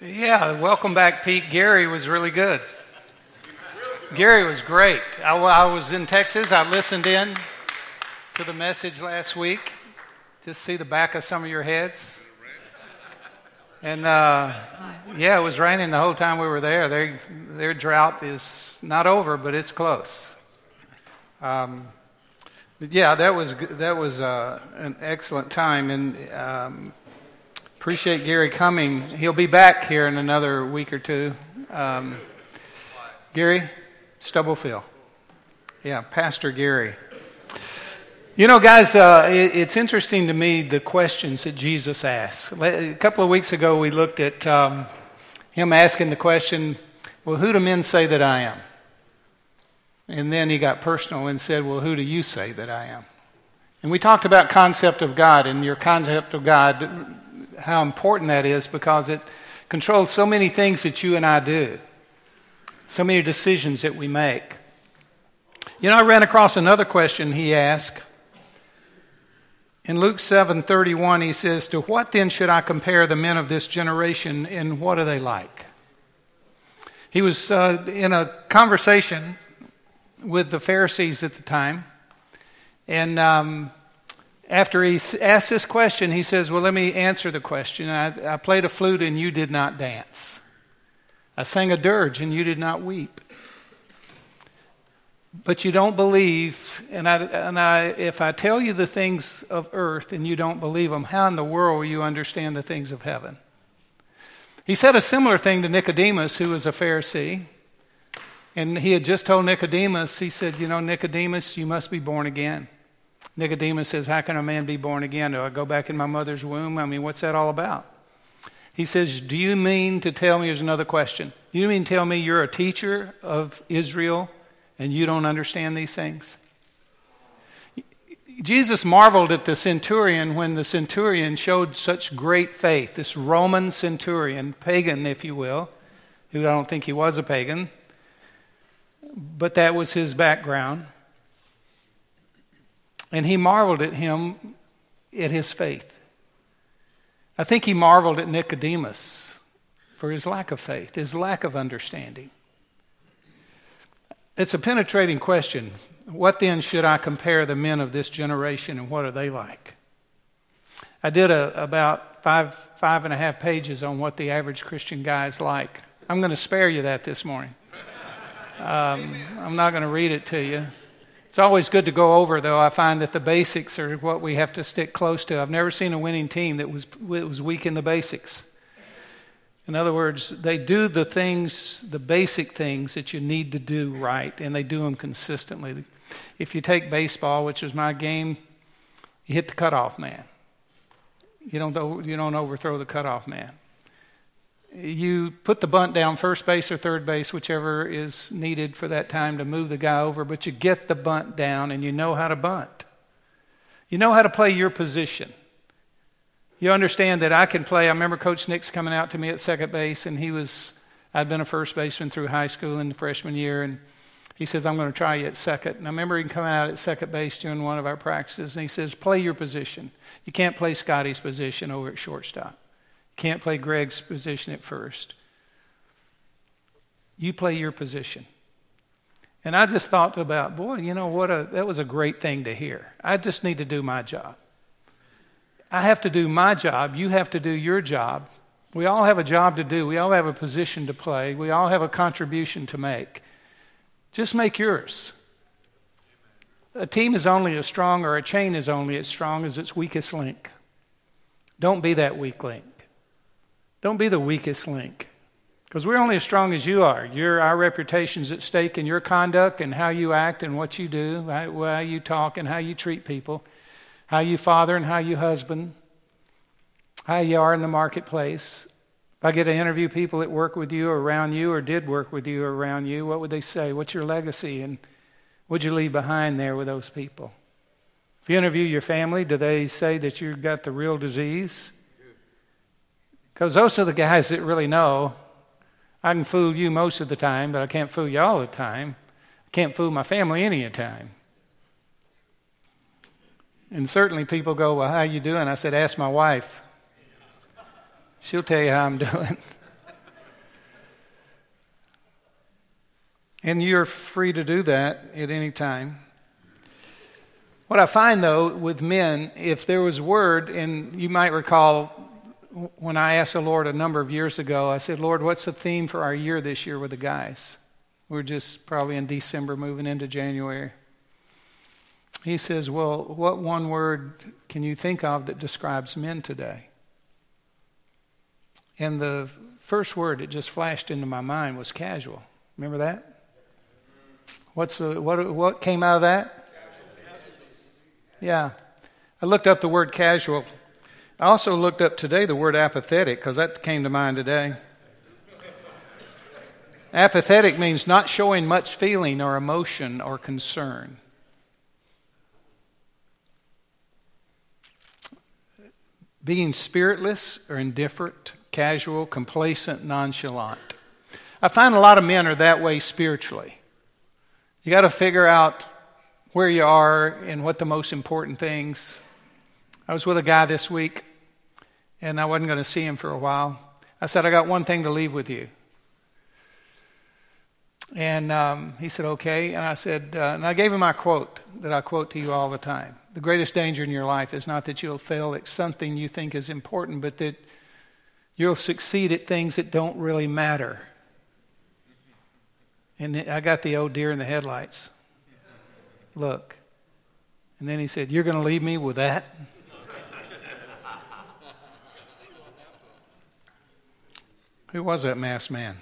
Yeah, welcome back, Pete. Gary was really good. Gary was great. I was in Texas. I listened in to the message last week. Just see the back of some of your heads. And it was raining the whole time we were there. Their drought is not over, but it's close. That was an excellent time, and appreciate Gary coming. He'll be back here in another week or two. Gary Stubblefield. Yeah, Pastor Gary. You know, guys, it's interesting to me the questions that Jesus asks. A couple of weeks ago, we looked at him asking the question, well, who do men say that I am? And then he got personal and said, well, who do you say that I am? And we talked about concept of God, and your concept of God, how important that is, because it controls so many things that you and I do, so many decisions that we make. You know, I ran across another question he asked. In Luke 7:31, he says, to what then should I compare the men of this generation, and what are they like? He was in a conversation with the Pharisees at the time, and after he asked this question, he says, well, let me answer the question. I played a flute and you did not dance. I sang a dirge and you did not weep. But you don't believe, and if I tell you the things of earth and you don't believe them, how in the world will you understand the things of heaven? He said a similar thing to Nicodemus, who was a Pharisee. And he had just told Nicodemus, he said, you know, Nicodemus, you must be born again. Nicodemus says, how can a man be born again? Do I go back in my mother's womb? I mean, what's that all about? He says, do you mean to tell me, here's another question, do you mean to tell me you're a teacher of Israel and you don't understand these things? Jesus marveled at the centurion when the centurion showed such great faith, this Roman centurion, pagan if you will, who I don't think he was a pagan, but that was his background. And he marveled at him, at his faith. I think he marveled at Nicodemus for his lack of faith, his lack of understanding. It's a penetrating question. What then should I compare the men of this generation, and what are they like? I did about five and a half pages on what the average Christian guy is like. I'm going to spare you that this morning. I'm not going to read it to you. It's always good to go over, though. I find that the basics are what we have to stick close to. I've never seen a winning team that was weak in the basics. In other words, they do the things, the basic things that you need to do right, and they do them consistently. If you take baseball, which is my game, you hit the cutoff man. You don't overthrow the cutoff man. You put the bunt down first base or third base, whichever is needed for that time to move the guy over, but you get the bunt down and you know how to bunt. You know how to play your position. You understand that I can play. I remember Coach Nix coming out to me at second base, and I'd been a first baseman through high school in the freshman year, and he says, I'm going to try you at second. And I remember him coming out at second base during one of our practices, and he says, play your position. You can't play Scotty's position over at shortstop. Can't play Greg's position at first. You play your position. And I just thought about, boy, you know that was a great thing to hear. I just need to do my job. I have to do my job. You have to do your job. We all have a job to do. We all have a position to play. We all have a contribution to make. Just make yours. A team is only as strong, or a chain is only as strong as its weakest link. Don't be that weak link. Don't be the weakest link, because we're only as strong as you are. Our reputation's at stake in your conduct and how you act and what you do, how you talk and how you treat people, how you father and how you husband, how you are in the marketplace. If I get to interview people that work with you or around you or did work with you or around you, what would they say? What's your legacy, and what'd you leave behind there with those people? If you interview your family, do they say that you've got the real disease? Because those are the guys that really know. I can fool you most of the time, but I can't fool you all the time. I can't fool my family any of the time. And certainly people go, well, how you doing? I said, ask my wife. She'll tell you how I'm doing. And you're free to do that at any time. What I find, though, with men, if there was word, and you might recall when I asked the Lord a number of years ago, I said, Lord, what's the theme for our year this year with the guys? We're just probably in December, moving into January. He says, well, what one word can you think of that describes men today? And the first word that just flashed into my mind was casual. Remember that? What came out of that? Yeah. I looked up the word casual. I also looked up today the word apathetic because that came to mind today. Apathetic means not showing much feeling or emotion or concern. Being spiritless or indifferent, casual, complacent, nonchalant. I find a lot of men are that way spiritually. You got to figure out where you are and what the most important things. I was with a guy this week, and I wasn't going to see him for a while. I said, I got one thing to leave with you. And he said, okay. And I said, and I gave him my quote that I quote to you all the time. The greatest danger in your life is not that you'll fail at something you think is important, but that you'll succeed at things that don't really matter. And I got the old deer in the headlights. Look. And then he said, you're going to leave me with that? Who was that masked man?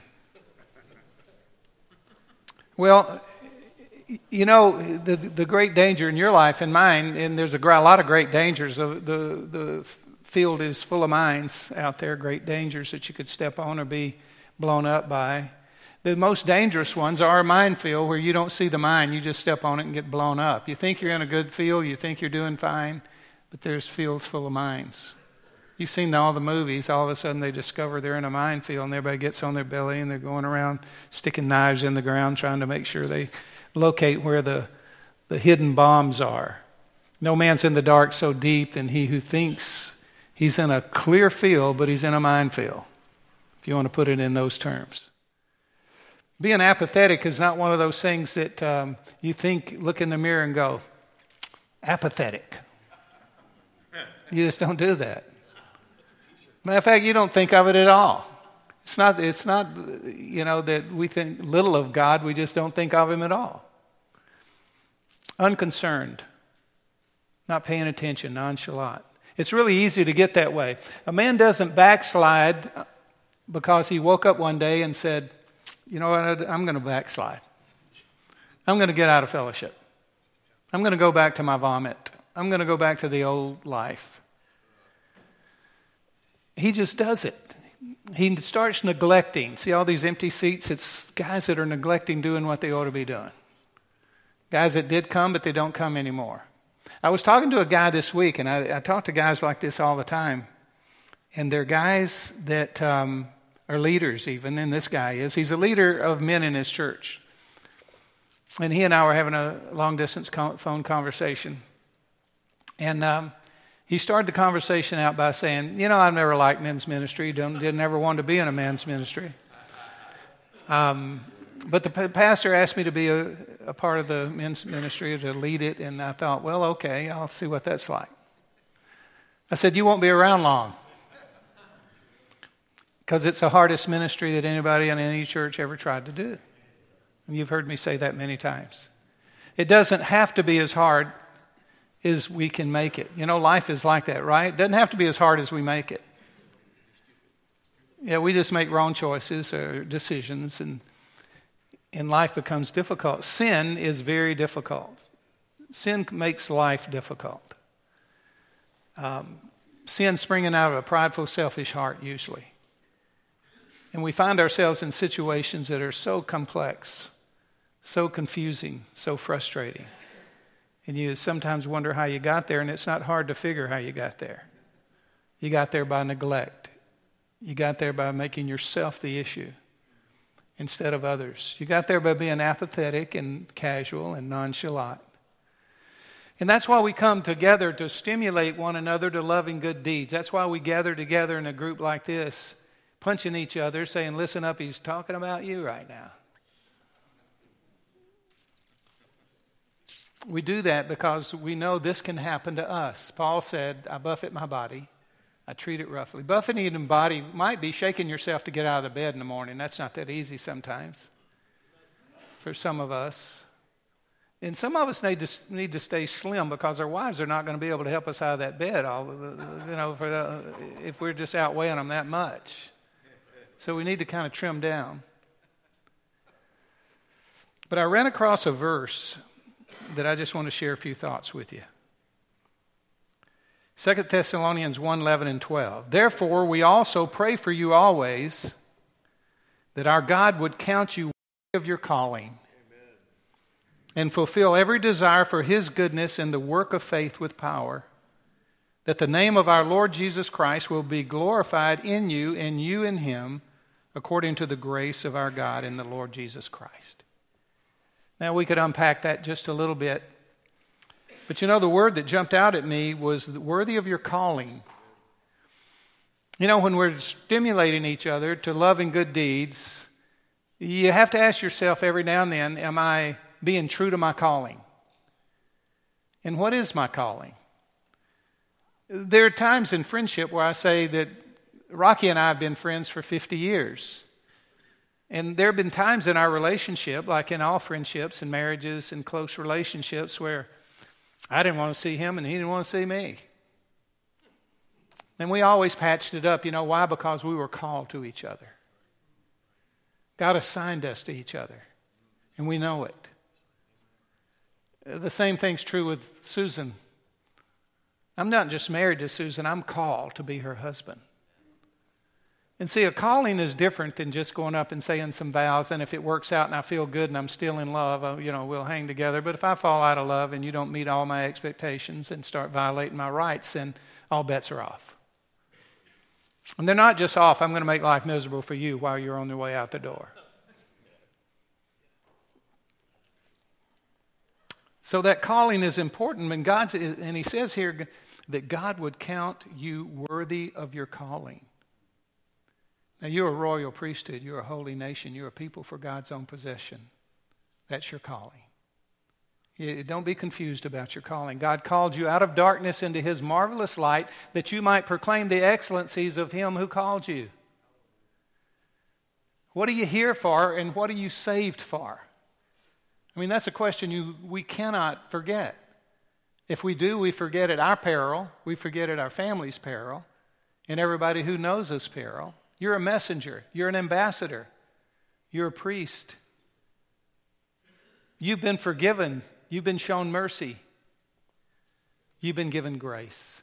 Well, you know, the great danger in your life and mine, and there's a lot of great dangers. The field is full of mines out there, great dangers that you could step on or be blown up by. The most dangerous ones are a minefield where you don't see the mine, you just step on it and get blown up. You think you're in a good field, you think you're doing fine, but there's fields full of mines. You've seen all the movies, all of a sudden they discover they're in a minefield and everybody gets on their belly and they're going around sticking knives in the ground trying to make sure they locate where the hidden bombs are. No man's in the dark so deep than he who thinks he's in a clear field, but he's in a minefield, if you want to put it in those terms. Being apathetic is not one of those things that you think, look in the mirror and go, apathetic. You just don't do that. Matter of fact, you don't think of it at all. It's not, that we think little of God, we just don't think of Him at all. Unconcerned, not paying attention, nonchalant. It's really easy to get that way. A man doesn't backslide because he woke up one day and said, you know what, I'm going to backslide. I'm going to get out of fellowship. I'm going to go back to my vomit. I'm going to go back to the old life. He just does it. He starts neglecting. See all these empty seats? It's guys that are neglecting doing what they ought to be doing. Guys that did come, but they don't come anymore. I was talking to a guy this week, and I talk to guys like this all the time. And they're guys that are leaders even, and this guy is. He's a leader of men in his church. And he and I were having a long-distance phone conversation. And he started the conversation out by saying, you know, I've never liked men's ministry, didn't ever want to be in a men's ministry. But the pastor asked me to be a part of the men's ministry, to lead it, and I thought, well, okay, I'll see what that's like. I said, you won't be around long, because it's the hardest ministry that anybody in any church ever tried to do. And you've heard me say that many times. It doesn't have to be as hard as we can make it. You know, life is like that, right? It doesn't have to be as hard as we make it. Yeah, we just make wrong choices or decisions, and life becomes difficult. Sin is very difficult. Sin makes life difficult. Sin springing out of a prideful, selfish heart, usually. And we find ourselves in situations that are so complex, so confusing, so frustrating. And you sometimes wonder how you got there, and it's not hard to figure how you got there. You got there by neglect. You got there by making yourself the issue instead of others. You got there by being apathetic and casual and nonchalant. And that's why we come together, to stimulate one another to loving good deeds. That's why we gather together in a group like this, punching each other, saying, listen up, he's talking about you right now. We do that because we know this can happen to us. Paul said, I buffet my body. I treat it roughly. Buffeting the body might be shaking yourself to get out of the bed in the morning. That's not that easy sometimes for some of us. And some of us need to stay slim because our wives are not going to be able to help us out of that bed if we're just outweighing them that much. So we need to kind of trim down. But I ran across a verse that I just want to share a few thoughts with you. 2 Thessalonians 1:11 and 12. Therefore, we also pray for you always that our God would count you worthy of your calling and fulfill every desire for His goodness in the work of faith with power, that the name of our Lord Jesus Christ will be glorified in you and you in Him, according to the grace of our God in the Lord Jesus Christ. Now, we could unpack that just a little bit. But you know, the word that jumped out at me was worthy of your calling. You know, when we're stimulating each other to love and good deeds, you have to ask yourself every now and then, am I being true to my calling? And what is my calling? There are times in friendship where I say that Rocky and I have been friends for 50 years. And there have been times in our relationship, like in all friendships and marriages and close relationships, where I didn't want to see him and he didn't want to see me. And we always patched it up. You know why? Because we were called to each other. God assigned us to each other. And we know it. The same thing's true with Susan. I'm not just married to Susan. I'm called to be her husband. And see, a calling is different than just going up and saying some vows, and if it works out and I feel good and I'm still in love, we'll hang together. But if I fall out of love and you don't meet all my expectations and start violating my rights, then all bets are off. And they're not just off, I'm going to make life miserable for you while you're on your way out the door. So that calling is important, and He says here that God would count you worthy of your calling. Now, you're a royal priesthood. You're a holy nation. You're a people for God's own possession. That's your calling. Don't be confused about your calling. God called you out of darkness into His marvelous light that you might proclaim the excellencies of Him who called you. What are you here for, and what are you saved for? I mean, that's a question we cannot forget. If we do, we forget at our peril. We forget at our family's peril and everybody who knows us peril. You're a messenger. You're an ambassador. You're a priest. You've been forgiven. You've been shown mercy. You've been given grace.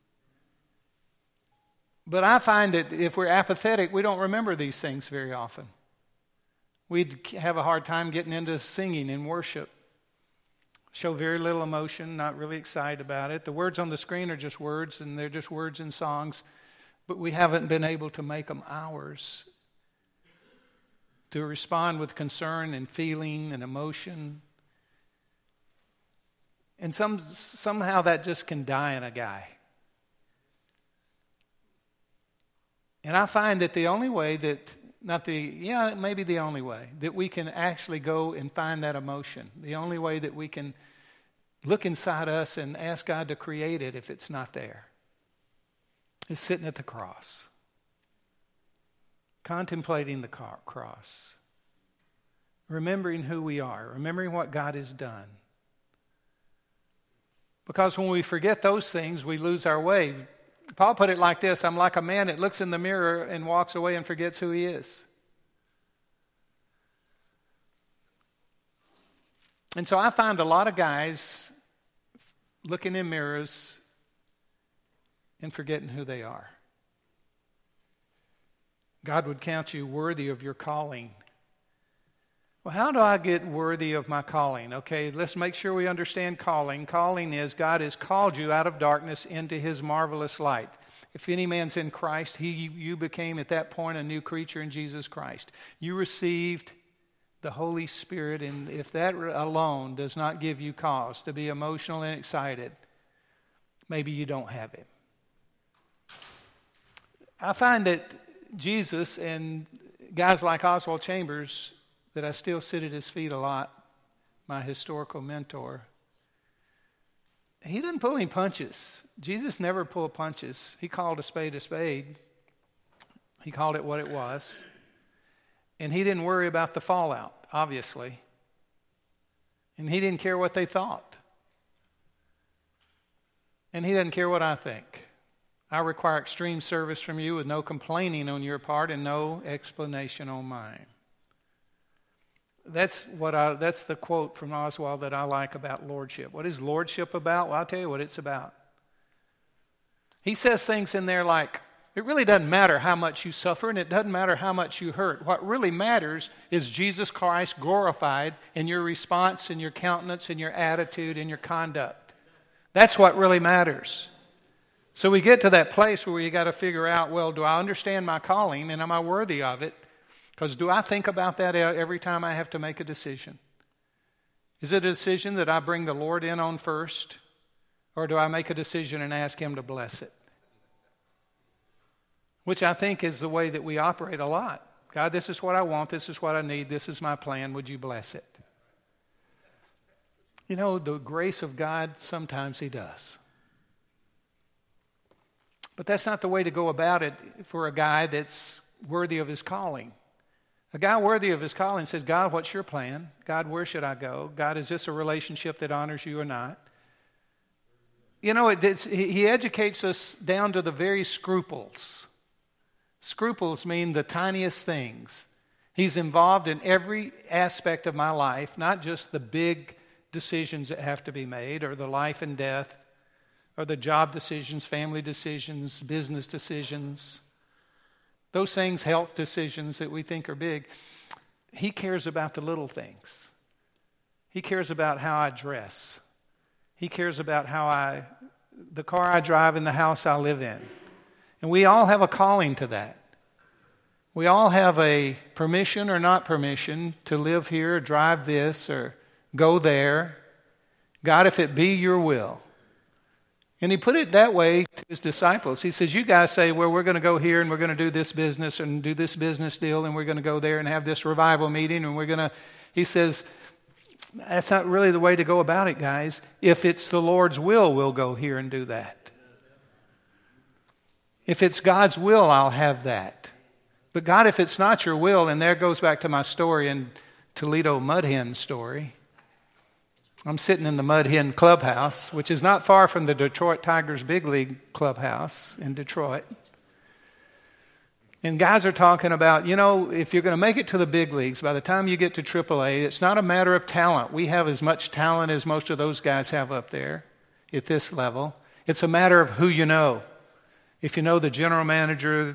But I find that if we're apathetic, we don't remember these things very often. We'd have a hard time getting into singing and worship. Show very little emotion, not really excited about it. The words on the screen are just words, and they're just words and songs. But we haven't been able to make them ours, to respond with concern and feeling and emotion. And somehow that just can die in a guy. And I find that the only way maybe the only way that we can actually go and find that emotion, the only way that we can look inside us and ask God to create it if it's not there, is sitting at the cross, contemplating the cross, remembering who we are, remembering what God has done. Because when we forget those things, we lose our way. Paul put it like this: I'm like a man that looks in the mirror and walks away and forgets who he is. And so I find a lot of guys looking in mirrors and forgetting who they are. God would count you worthy of your calling. Well, how do I get worthy of my calling? Okay, let's make sure we understand calling. Calling is God has called you out of darkness into His marvelous light. If any man's in Christ, you became at that point a new creature in Jesus Christ. You received the Holy Spirit, and if that alone does not give you cause to be emotional and excited, maybe you don't have Him. I find that Jesus and guys like Oswald Chambers, that I still sit at his feet a lot, my historical mentor, He didn't pull any punches. Jesus never pulled punches. He called a spade a spade. He called it what it was. And he didn't worry about the fallout, obviously. And he didn't care what they thought. And he doesn't care what I think. I require extreme service from you with no complaining on your part and no explanation on mine. That's the quote from Oswald that I like about lordship. What is lordship about? Well, I'll tell you what it's about. He says things in there like, it really doesn't matter how much you suffer and it doesn't matter how much you hurt. What really matters is Jesus Christ glorified in your response, in your countenance, in your attitude, in your conduct. That's what really matters. So we get to that place where you got to figure out, well, do I understand my calling and am I worthy of it? Because do I think about that every time I have to make a decision? Is it a decision that I bring the Lord in on first? Or do I make a decision and ask Him to bless it? Which I think is the way that we operate a lot. God, this is what I want. This is what I need. This is my plan. Would you bless it? You know, the grace of God, sometimes He does. But that's not the way to go about it for a guy that's worthy of his calling. A guy worthy of his calling says, God, what's your plan? God, where should I go? God, is this a relationship that honors you or not? You know, he educates us down to the very scruples. Scruples mean the tiniest things. He's involved in every aspect of my life, not just the big decisions that have to be made, or the life and death, or the job decisions, family decisions, business decisions. Those things, health decisions that we think are big. He cares about the little things. He cares about how I dress. He cares about the car I drive and the house I live in. And we all have a calling to that. We all have a permission or not permission to live here, drive this, or go there. God, if it be your will. And he put it that way to his disciples. He says, you guys say, well, we're going to go here and we're going to do this business and do this business deal and we're going to go there and have this revival meeting and he says, that's not really the way to go about it, guys. If it's the Lord's will, we'll go here and do that. If it's God's will, I'll have that. But God, if it's not your will, and there goes back to my story in Toledo Mud Hen story. I'm sitting in the Mud Hen clubhouse, which is not far from the Detroit Tigers big league clubhouse in Detroit. And guys are talking about, you know, if you're going to make it to the big leagues, by the time you get to AAA, it's not a matter of talent. We have as much talent as most of those guys have up there at this level. It's a matter of who you know. If you know the general manager,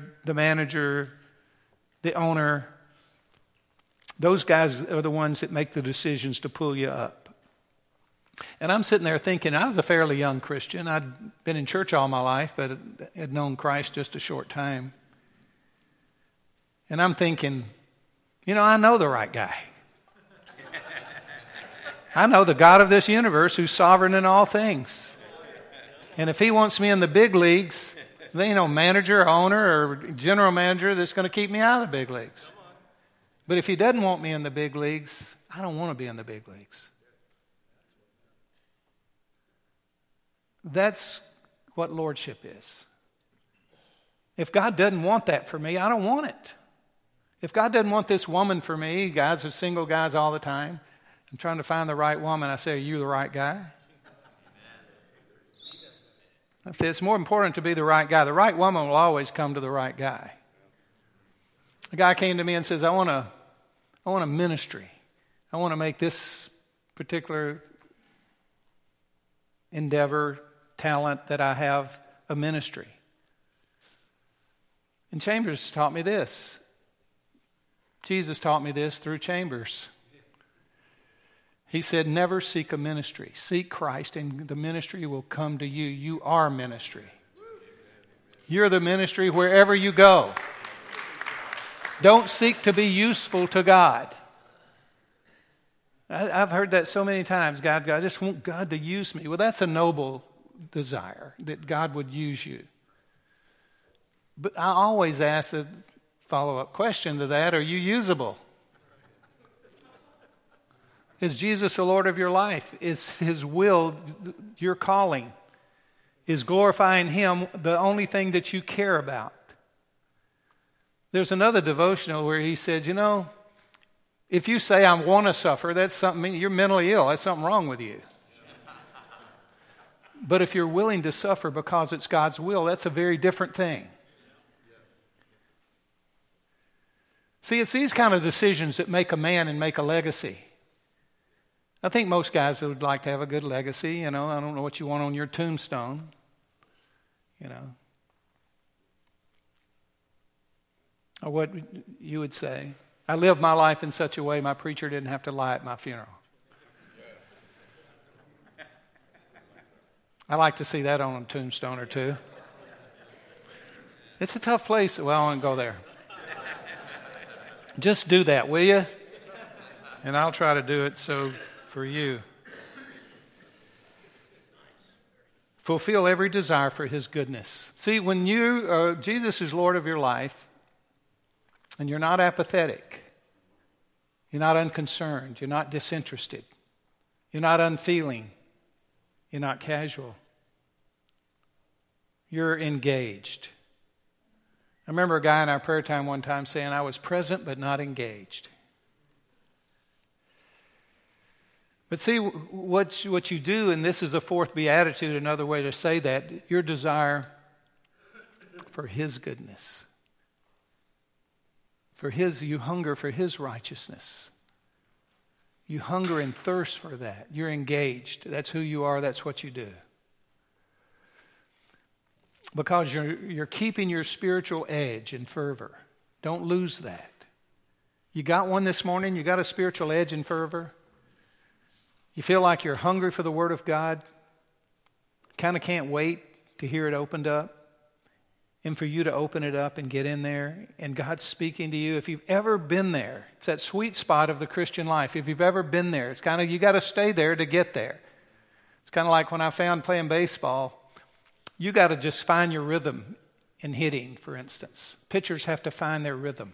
the owner, those guys are the ones that make the decisions to pull you up. And I'm sitting there thinking, I was a fairly young Christian. I'd been in church all my life, but had known Christ just a short time. And I'm thinking, you know, I know the right guy. I know the God of this universe who's sovereign in all things. And if He wants me in the big leagues, there ain't no manager, owner, or general manager that's going to keep me out of the big leagues. But if He doesn't want me in the big leagues, I don't want to be in the big leagues. That's what lordship is. If God doesn't want that for me, I don't want it. If God doesn't want this woman for me, guys are single guys all the time. I'm trying to find the right woman. I say, are you the right guy? I say, it's more important to be the right guy. The right woman will always come to the right guy. A guy came to me and says, I want a ministry. I want to make this particular endeavor, talent that I have, a ministry. And Chambers taught me this. Jesus taught me this through Chambers. He said, never seek a ministry. Seek Christ and the ministry will come to you. You are ministry. You're the ministry wherever you go. Don't seek to be useful to God. I've heard that so many times. God, I just want God to use me. Well, that's a noble desire, that God would use you. But I always ask the follow-up question to that, are you usable? Is Jesus the Lord of your life? Is His will your calling? Is glorifying Him the only thing that you care about? There's another devotional where he says, if you say I want to suffer, that's something, you're mentally ill. That's something wrong with you. But if you're willing to suffer because it's God's will, that's a very different thing. See, it's these kind of decisions that make a man and make a legacy. I think most guys would like to have a good legacy. I don't know what you want on your tombstone. Or what you would say. I lived my life in such a way my preacher didn't have to lie at my funeral. I like to see that on a tombstone or two. It's a tough place. Well, I won't go there. Just do that, will you? And I'll try to do it for you. Fulfill every desire for His goodness. See, when Jesus is Lord of your life, and you're not apathetic, you're not unconcerned, you're not disinterested, you're not unfeeling, you're not casual, you're engaged. I remember a guy in our prayer time one time saying, I was present but not engaged. But see, what you do, and this is a fourth beatitude, another way to say that, your desire for His goodness. You hunger for His righteousness. You hunger and thirst for that. You're engaged. That's who you are. That's what you do. Because you're keeping your spiritual edge and fervor. Don't lose that. You got one this morning? You got a spiritual edge and fervor? You feel like you're hungry for the Word of God? Kind of can't wait to hear it opened up? And for you to open it up and get in there, and God's speaking to you. If you've ever been there, it's that sweet spot of the Christian life. If you've ever been there, it's kind of, you got to stay there to get there. It's kind of like when I found playing baseball, you got to just find your rhythm in hitting, for instance. Pitchers have to find their rhythm.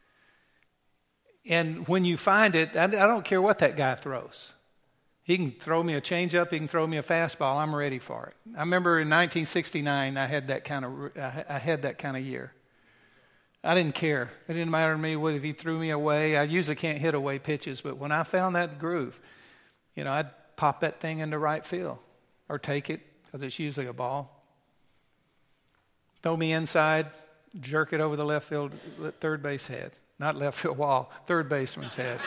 And when you find it, I don't care what that guy throws. He can throw me a changeup. He can throw me a fastball. I'm ready for it. I remember in 1969, I had that kind of year. I didn't care. It didn't matter to me what if he threw me away. I usually can't hit away pitches, but when I found that groove, I'd pop that thing into right field or take it because it's usually a ball. Throw me inside, jerk it over the left field, third base head, not left field wall, third baseman's head.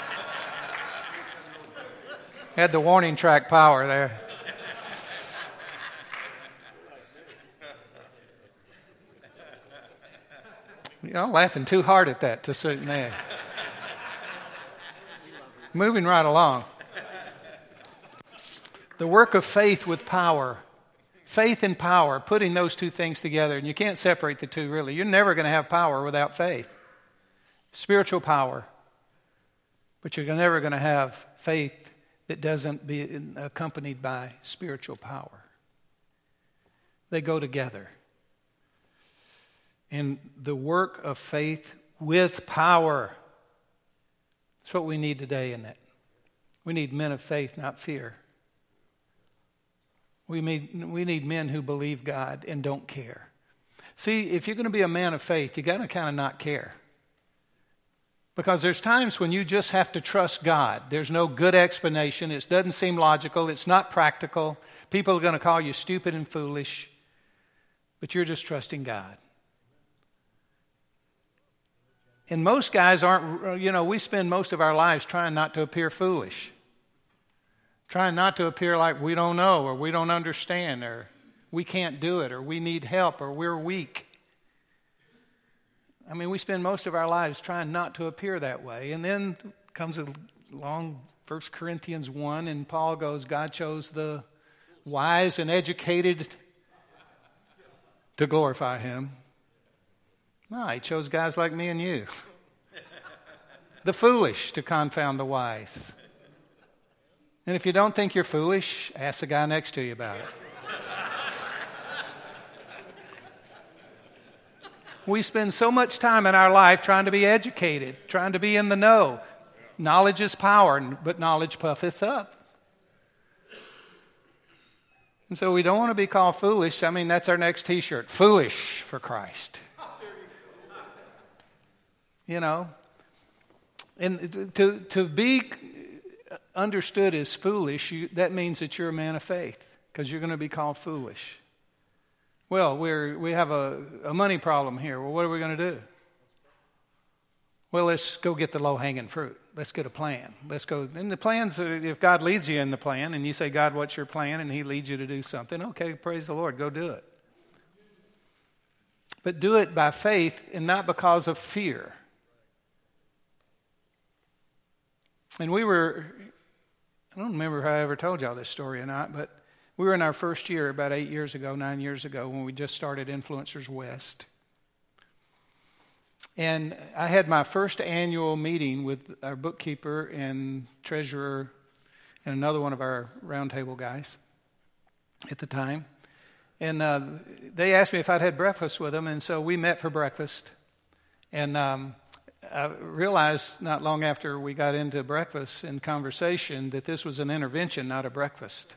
Had the warning track power there. I'm laughing too hard at that to suit me. Moving right along. The work of faith with power. Faith and power, putting those two things together. And you can't separate the two, really. You're never going to have power without faith. Spiritual power. But you're never going to have faith that doesn't be accompanied by spiritual power. They go together. And the work of faith with power. That's what we need today, isn't it? We need men of faith, not fear. We need men who believe God and don't care. See, if you're going to be a man of faith, you got to kind of not care. Because there's times when you just have to trust God. There's no good explanation. It doesn't seem logical. It's not practical. People are going to call you stupid and foolish. But you're just trusting God. And most guys aren't, we spend most of our lives trying not to appear foolish. Trying not to appear like we don't know or we don't understand or we can't do it or we need help or we're weak. We spend most of our lives trying not to appear that way. And then comes along 1 Corinthians 1, and Paul goes, God chose the wise and educated to glorify Him. No, He chose guys like me and you. The foolish to confound the wise. And if you don't think you're foolish, ask the guy next to you about it. We spend so much time in our life trying to be educated, trying to be in the know. Knowledge is power, but knowledge puffeth up. And so we don't want to be called foolish. I mean, that's our next T-shirt. Foolish for Christ. You know. And to be understood as foolish, that means that you're a man of faith, because you're going to be called foolish. Well, we have a money problem here. Well, what are we going to do? Well, let's go get the low-hanging fruit. Let's get a plan. Let's go. And the plans, if God leads you in the plan, and you say, God, what's your plan? And he leads you to do something, okay, praise the Lord, go do it. But do it by faith and not because of fear. And I don't remember if I ever told y'all this story or not, but we were in our first year about 9 years ago, when we just started Influencers West. And I had my first annual meeting with our bookkeeper and treasurer and another one of our roundtable guys at the time. And they asked me if I'd had breakfast with them, and so we met for breakfast. And I realized not long after we got into breakfast and conversation that this was an intervention, not a breakfast.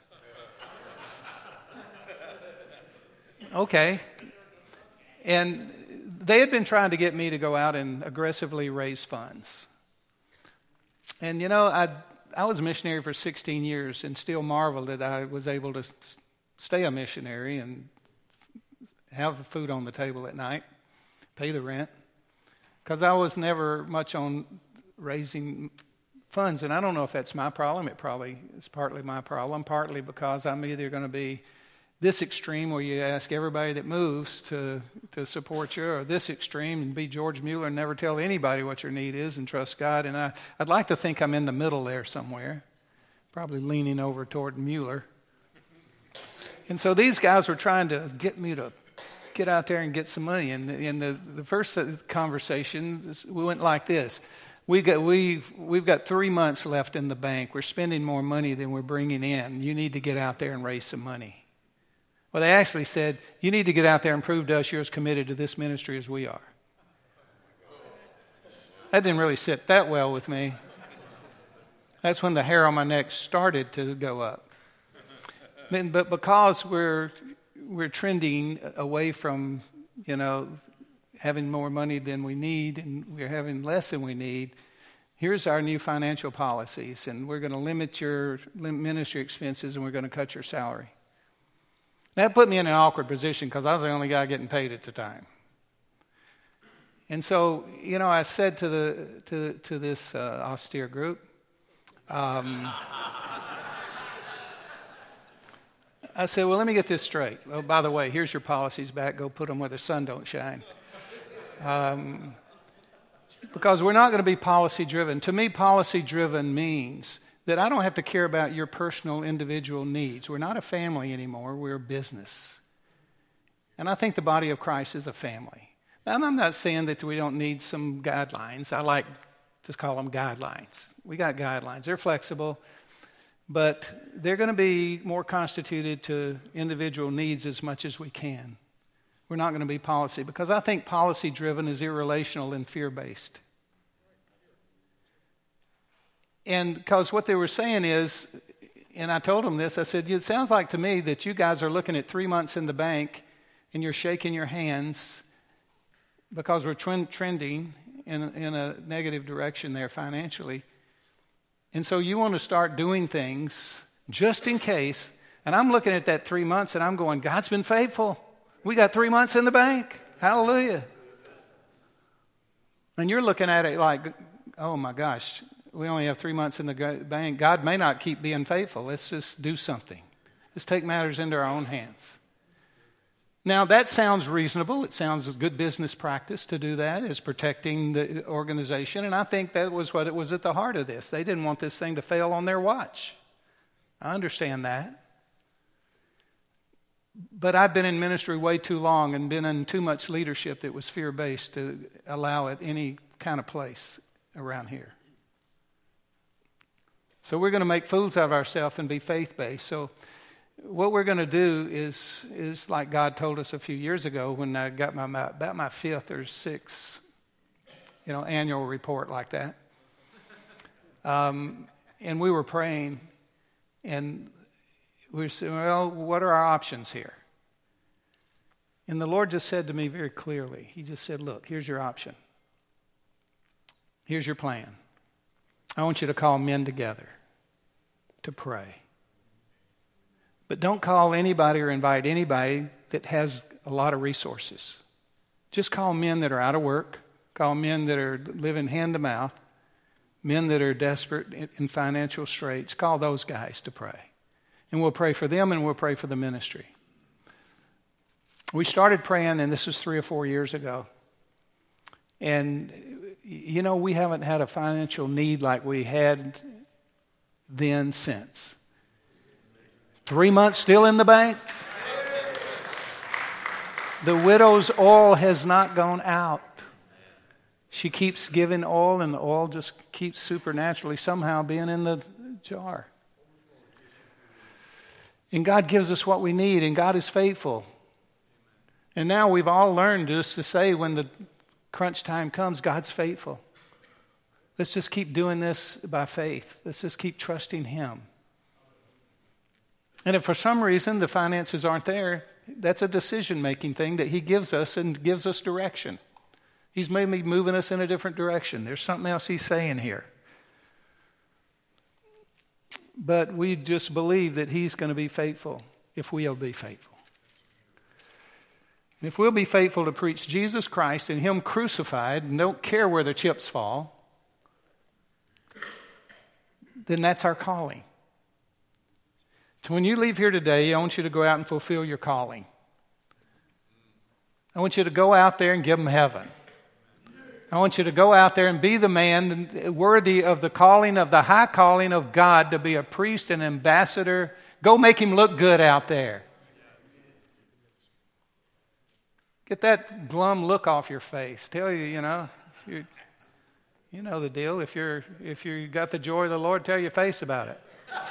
Okay. And they had been trying to get me to go out and aggressively raise funds. And, you know, I was a missionary for 16 years and still marvel that I was able to stay a missionary and have food on the table at night, pay the rent, because I was never much on raising funds. And I don't know if that's my problem. It probably is partly my problem, partly because I'm either going to be this extreme where you ask everybody that moves to support you, or this extreme and be George Mueller and never tell anybody what your need is and trust God. And I'd like to think I'm in the middle there somewhere, probably leaning over toward Mueller. And so these guys were trying to get me to get out there and get some money. And the first conversation, we went like this. We've got 3 months left in the bank. We're spending more money than we're bringing in. You need to get out there and raise some money. Well, they actually said, you need to get out there and prove to us you're as committed to this ministry as we are. That didn't really sit that well with me. That's when the hair on my neck started to go up. But because we're trending away from, you know, having more money than we need, and we're having less than we need, here's our new financial policies, and we're going to limit your ministry expenses, and we're going to cut your salary. That put me in an awkward position because I was the only guy getting paid at the time. And so, you know, I said to this austere group, I said, well, let me get this straight. Oh, by the way, here's your policies back. Go put them where the sun don't shine. Because we're not going to be policy-driven. To me, policy-driven means that I don't have to care about your personal individual needs. We're not a family anymore. We're a business. And I think the body of Christ is a family. Now, I'm not saying that we don't need some guidelines. I like to call them guidelines. We got guidelines. They're flexible, but they're going to be more constituted to individual needs as much as we can. We're not going to be policy, because I think policy-driven is irrelational and fear-based. And because what they were saying is, and I told them this, I said, it sounds like to me that you guys are looking at 3 months in the bank and you're shaking your hands because we're trending in a negative direction there financially. And so you want to start doing things just in case. And I'm looking at that 3 months and I'm going, God's been faithful. We got 3 months in the bank. Hallelujah. And you're looking at it like, oh my gosh, we only have 3 months in the bank. God may not keep being faithful. Let's just do something. Let's take matters into our own hands. Now, that sounds reasonable. It sounds a good business practice to do that, is protecting the organization. And I think that was what it was at the heart of this. They didn't want this thing to fail on their watch. I understand that. But I've been in ministry way too long and been in too much leadership that was fear-based to allow it any kind of place around here. So we're going to make fools out of ourselves and be faith-based. So what we're going to do is like God told us a few years ago when I got about my fifth or sixth, annual report like that. And we were praying, and we said, well, what are our options here? And the Lord just said to me very clearly, He just said, look, here's your option. Here's your plan. I want you to call men together to pray. But don't call anybody or invite anybody that has a lot of resources. Just call men that are out of work. Call men that are living hand to mouth. Men that are desperate in financial straits. Call those guys to pray. And we'll pray for them and we'll pray for the ministry. We started praying, and this was 3 or 4 years ago. And, you know, we haven't had a financial need like we had then since. 3 months still in the bank. The widow's oil has not gone out. She keeps giving oil, and the oil just keeps supernaturally somehow being in the jar. And God gives us what we need, and God is faithful. And now we've all learned just to say when the crunch time comes, God's faithful. Let's just keep doing this by faith. Let's just keep trusting Him. And if for some reason the finances aren't there, that's a decision-making thing that He gives us and gives us direction. He's maybe moving us in a different direction. There's something else He's saying here. But we just believe that He's going to be faithful if we'll be faithful. And if we'll be faithful to preach Jesus Christ and Him crucified and don't care where the chips fall, then that's our calling. So when you leave here today, I want you to go out and fulfill your calling. I want you to go out there and give them heaven. I want you to go out there and be the man worthy of the calling, of the high calling of God to be a priest and ambassador. Go make Him look good out there. Get that glum look off your face. Tell you, you know the deal. If you got the joy of the Lord, tell your face about it.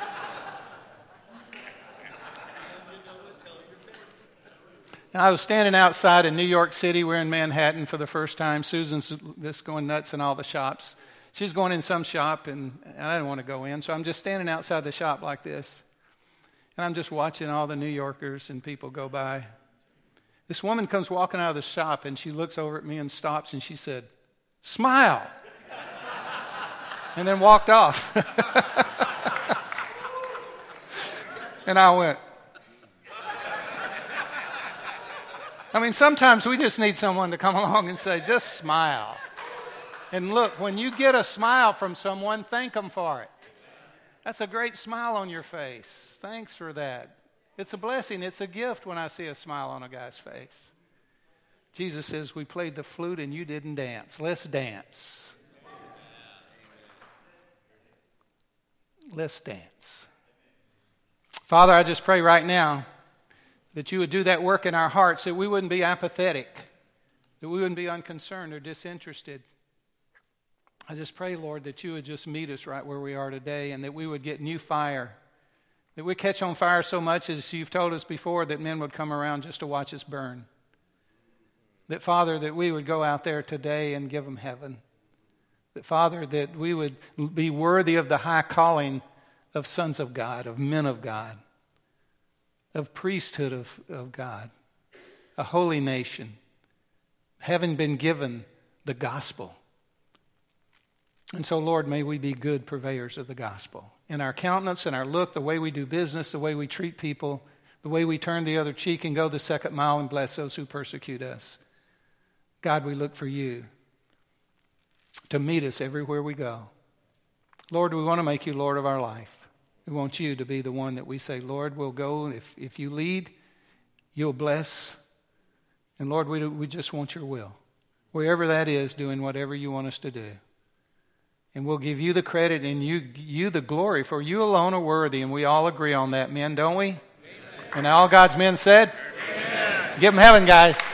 I was standing outside in New York City. We're in Manhattan for the first time. Susan's just going nuts in all the shops. She's going in some shop, and I didn't want to go in, so I'm just standing outside the shop like this. And I'm just watching all the New Yorkers and people go by. This woman comes walking out of the shop, and she looks over at me and stops, and she said, "Smile," and then walked off. And I went, I mean, sometimes we just need someone to come along and say, just smile. And look, when you get a smile from someone, thank them for it. That's a great smile on your face. Thanks for that. It's a blessing. It's a gift when I see a smile on a guy's face. Jesus says, we played the flute and you didn't dance. Let's dance. Let's dance. Father, I just pray right now that you would do that work in our hearts, that we wouldn't be apathetic, that we wouldn't be unconcerned or disinterested. I just pray, Lord, that you would just meet us right where we are today and that we would get new fire, that we catch on fire so much, as you've told us before, that men would come around just to watch us burn. That, Father, that we would go out there today and give them heaven. That, Father, that we would be worthy of the high calling of sons of God, of men of God, of priesthood of God, a holy nation, having been given the gospel. And so, Lord, may we be good purveyors of the gospel. In our countenance, in our look, the way we do business, the way we treat people, the way we turn the other cheek and go the second mile and bless those who persecute us. God, we look for you to meet us everywhere we go. Lord, we want to make you Lord of our life. We want you to be the one that we say, Lord, we'll go. If you lead, you'll bless. And Lord, we just want your will. Wherever that is, doing whatever you want us to do. And we'll give you the credit and you the glory, for you alone are worthy. And we all agree on that, men, don't we? Amen. And all God's men said? Amen. Give them heaven, guys.